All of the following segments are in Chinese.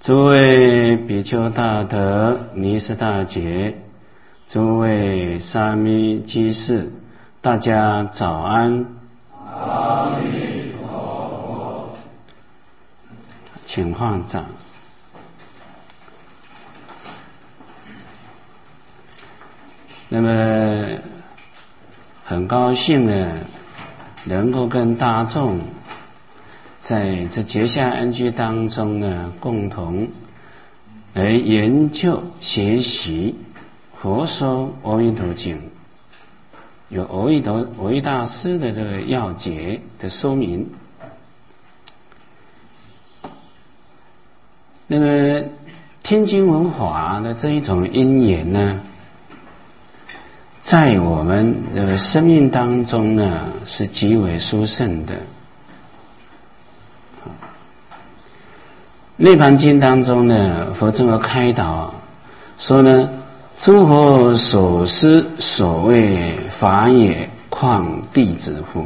诸位比丘大德、尼师大姐，诸位沙弥居士，大家早安。 阿弥陀佛。 请放掌。那么很高兴呢，能够跟大众在这结下安居当中呢，共同来研究学习佛说阿弥陀经，有阿弥大师的这个要解的说明。那么听经闻法的这一种因缘呢，在我们生命当中呢，是极为殊胜的。涅槃经当中呢，佛这么开导说呢，诸佛所施所谓法也，况弟子乎？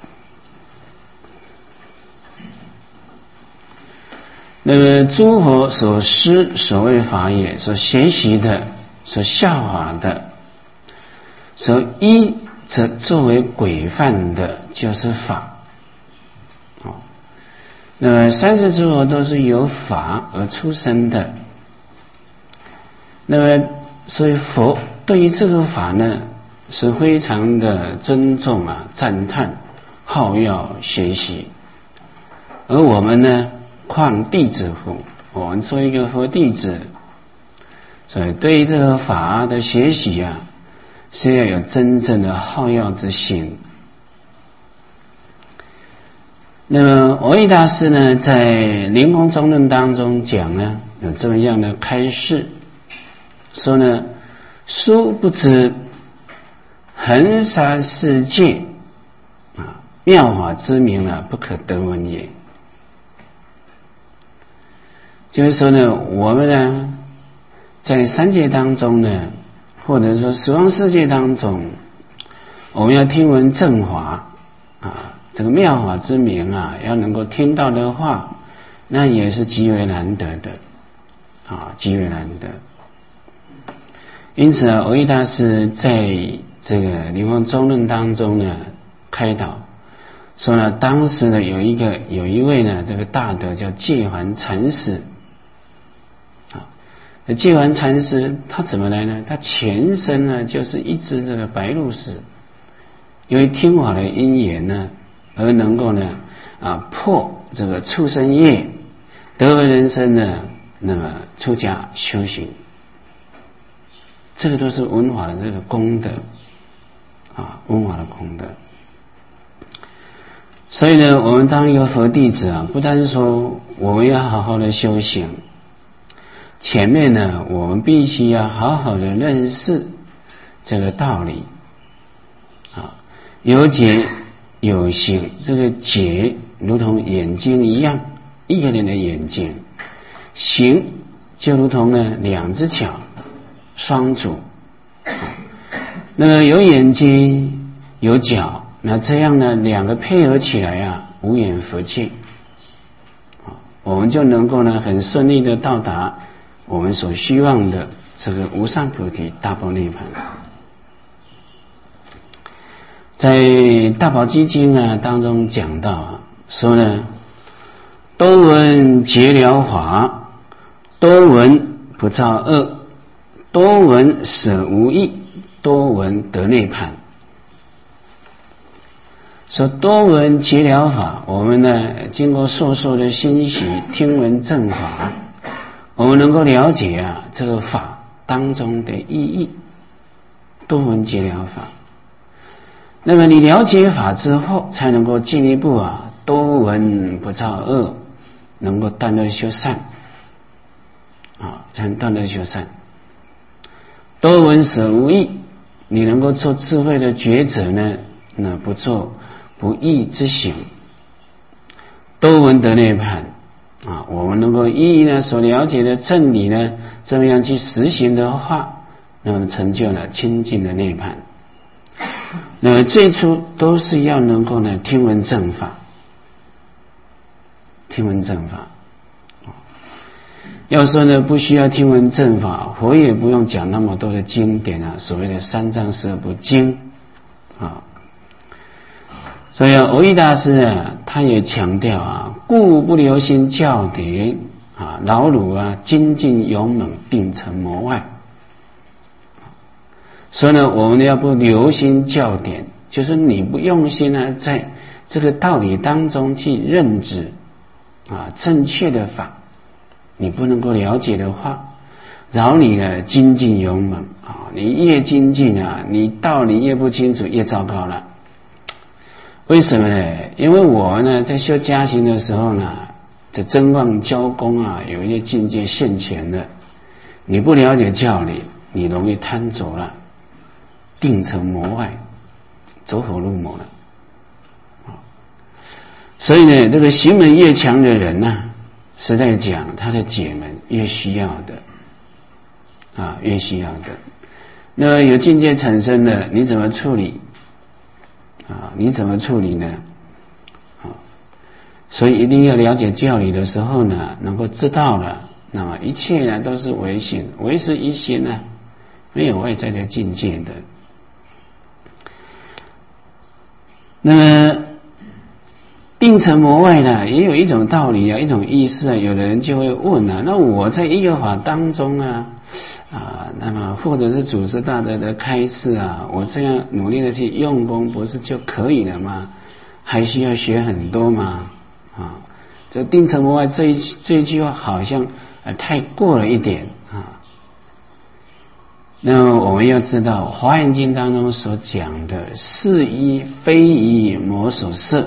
那么诸佛所施所谓法也，所学习的，所效法的，所依着作为规范的，就是法。那么三世诸佛都是由法而出生的，那么所以佛对于这个法呢，是非常的尊重啊，赞叹，好要学习。而我们呢，况弟子乎？我们作为一个佛弟子，所以对于这个法的学习啊，是要有真正的好要之心。那么蕅益大师呢，在《灵峰中论》当中讲呢，有这么样的开示，说呢，殊不知恒沙世界啊，妙法之名啊，不可得闻也。就是说呢，我们呢，在三界当中呢，或者说十方世界当中，我们要听闻正法啊，这个妙法之名啊，要能够听到的话，那也是极为难得的啊，极为难得。因此啊，蕅益大师在这个《灵峰中论》当中呢，开导说呢，当时呢有一位呢，这个大德叫戒还禅师啊。戒还禅师他怎么来呢？他前身呢就是一只这个白鹭鸶，因为听法的因缘呢，而能够呢破这个畜生业，得为人身呢，那么出家修行，这个都是闻法的这个功德啊，闻法的功德。所以呢，我们当一个佛弟子啊，不单说我们要好好的修行，前面呢，我们必须要好好的认识这个道理啊，有解有行。这个解如同眼睛一样，一个人的眼睛；行就如同呢两只脚，双足。那么有眼睛有脚，那这样呢两个配合起来啊，无眼佛界，我们就能够呢很顺利的到达我们所希望的这个无上菩提大般涅槃。在大宝积经啊当中讲到啊，说呢，多闻觉了法，多闻不造恶，多闻舍无益，多闻得涅槃。说多闻觉了法，我们呢经过受的欣喜，听闻正法，我们能够了解啊这个法当中的意义。多闻觉了法，那么你了解法之后，才能够进一步啊多闻不造恶，能够断恶修善啊，才能断恶修善。多闻舍无益，你能够做智慧的抉择呢，那不做不义之行。多闻得涅槃啊，我们能够依呢所了解的正理呢，这么样去实行的话，那么成就了清净的涅槃。那么最初都是要能够呢听闻正法，听闻正法。 要说呢，不需要听闻正法，佛也不用讲那么多的经典啊，所谓的三藏十二部经啊。所以蕅益大师啊，他也强调啊，故不留心教典啊，劳辱啊，精进勇猛，并成魔外。所以呢，我们要不留心教典，就是你不用心啊，在这个道理当中去认知啊，正确的法，你不能够了解的话，扰你的精进勇猛啊，你越精进啊，你道理越不清楚，越糟糕了。为什么呢？因为我呢，在修加行的时候呢，这真妄教功啊，有一些境界现前的，你不了解教理，你容易贪走了，定成魔外，走火入魔了。所以呢，这个行门越强的人呢，实在讲，他的解门越需要的啊，越需要的。那有境界产生的，你怎么处理？啊，你怎么处理呢？啊，所以一定要了解教理的时候呢，能够知道了，那么一切呢都是唯心，唯是一心呢，没有外在的境界的。那么并成魔外呢，也有一种道理啊，一种意思啊。有的人就会问啊，那我在一个法当中啊，那么或者是祖师大德的开示啊，我这样努力的去用功，不是就可以了吗？还需要学很多吗？啊，这定成魔外这一句话好像太过了一点啊。那么我们要知道，《华严经》当中所讲的是依非依魔所摄。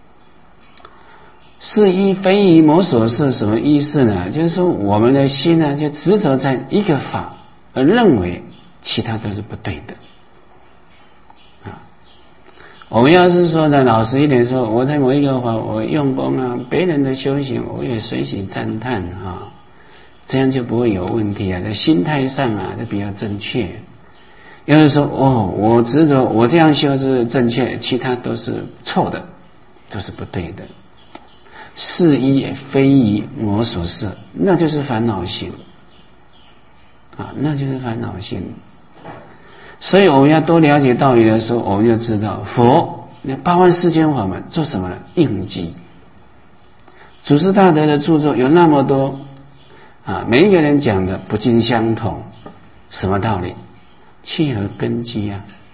是依非依魔所摄什么意思呢？就是说我们的心呢，就执着在一个法，而认为其他都是不对的啊。我们要是说呢，老实一点说，我在某一个法我用功啊，别人的修行我也随喜赞叹啊，这样就不会有问题啊，在心态上啊就比较正确。要是说我执着我这样修是正确，其他都是错的，都是不对的。是依非依魔所摄，那就是烦恼心啊，那就是烦恼心。所以我们要多了解道理的时候，我们就知道佛那八万四千法门做什么呢？应机。祖师大德的著作有那么多啊，每一个人讲的不尽相同，什么道理？契合根基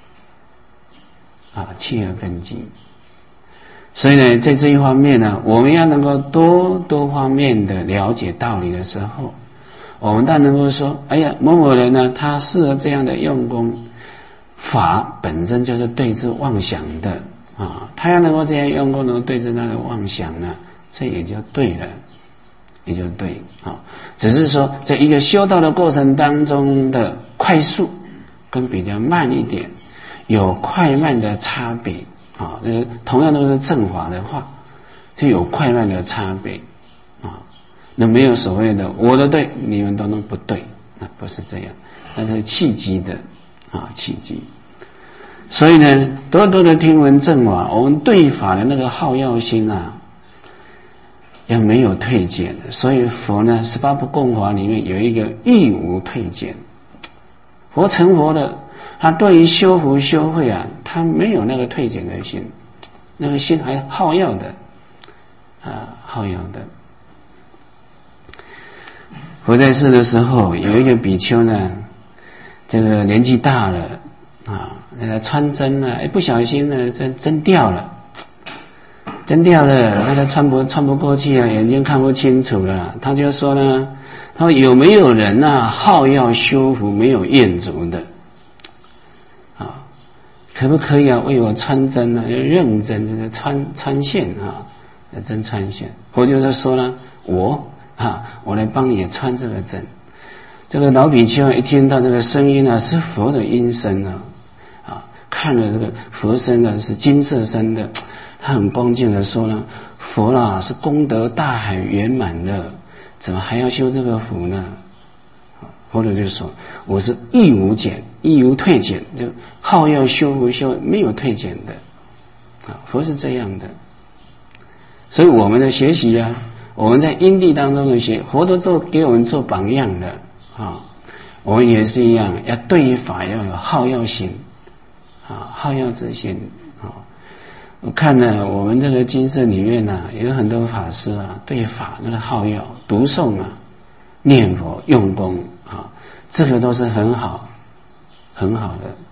啊，契合根基。所以呢，在这一方面呢，我们要能够多方面的了解道理的时候，我们但能够说，哎呀，某某人呢，他适合这样的用功，法本身就是对治妄想的啊，他要能够这样用功，能够对治他的妄想呢，这也就对了，也就对啊。只是说，在一个修道的过程当中的快速跟比较慢一点，有快慢的差别。啊，同样都是正法的话，就有快慢的差别啊。那没有所谓的我的对，你们都能不对，那不是这样，那是契机的啊，契机。所以呢，多多的听闻正法，我们对法的那个好药心啊，要没有退减。所以佛呢，18部共法里面有一个亦无退减。佛成佛的。他对于修福修慧啊，他没有那个退减的心，那个心还好要的啊，好要的。佛在世的时候，有一个比丘呢，这个年纪大了啊，那个穿针呢，不小心呢，针掉了，那个穿不过去啊，眼睛看不清楚了。他就说呢，他说有没有人啊，好要修福没有厌足的？可不可以啊？为我穿针啊，认真就是穿线啊，针穿线。佛就是说了，我来帮你穿这个针。这个老比丘一听到这个声音啊，是佛的音声啊，看了这个佛身呢是金色身的，他很恭敬的说呢，佛啦是功德大海圆满的，怎么还要修这个福呢？佛陀就说，我是亦无减亦无退减，就好要修福修没有退减的啊，佛是这样的。所以我们的学习啊， 我们在因地当中的学，佛陀给我们做榜样的啊。我们也是一样，要对于法要有好药心啊，好药之心啊。我看呢，我们这个经社里面呢，有很多法师啊，对法那个好药、读诵啊、念佛、用功啊，这个都是很好、很好的。